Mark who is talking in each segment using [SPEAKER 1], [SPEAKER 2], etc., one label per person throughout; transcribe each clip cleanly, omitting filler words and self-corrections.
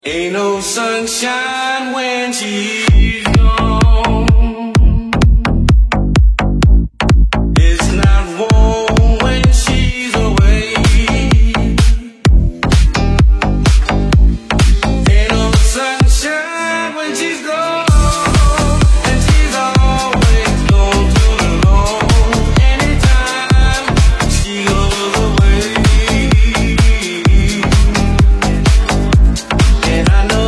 [SPEAKER 1] Ain't no sunshine when she's gone. It's not warm when she's away. Ain't no sunshine when she's gone. And she's always gone too long. Anytime she goes away. And I know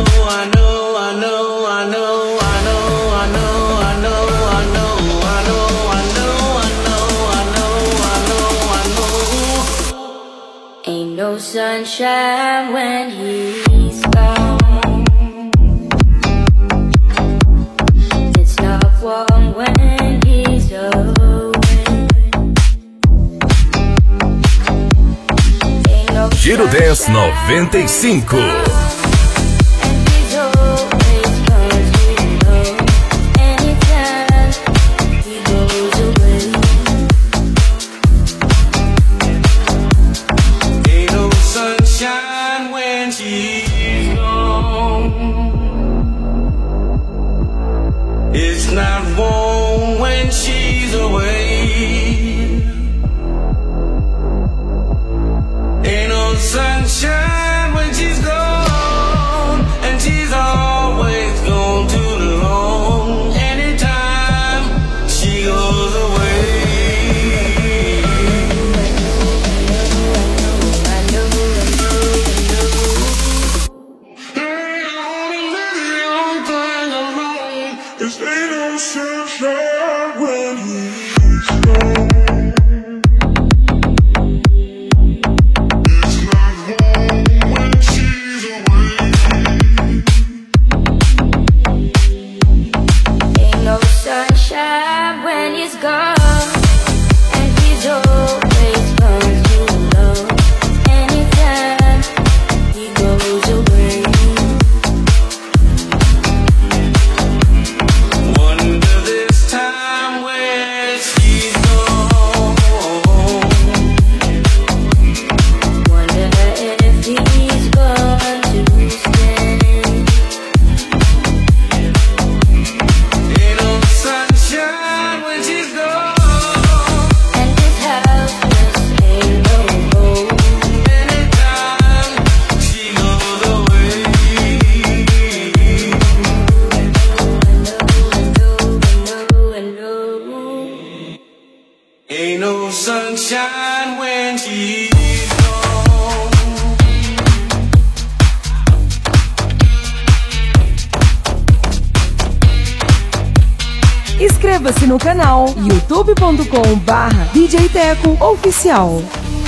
[SPEAKER 2] Ain't no sunshine when he's gone. It's not warm when he's away. Ain't no
[SPEAKER 3] Giro Dance 95.
[SPEAKER 1] It's not warm when she's away. Ain't no sunshine when she's gone. And she's always gone too long. Anytime she goes away.
[SPEAKER 4] Cause ain't no sunshine when he's gone. It's not warm when she's away.
[SPEAKER 2] Ain't no sunshine when he's gone. And he's always gone too long. Anytime he goes away.
[SPEAKER 1] Wonder this time where she's gone.
[SPEAKER 2] Wonder if he's gone to stay.
[SPEAKER 1] Ain't no sunshine when she's gone.
[SPEAKER 2] And this house just ain't no home.
[SPEAKER 1] Anytime she goes away.
[SPEAKER 2] I know.
[SPEAKER 1] Ain't no sunshine when she's gone.
[SPEAKER 5] Inscreva-se no canal youtube.com/DJ Teco Oficial.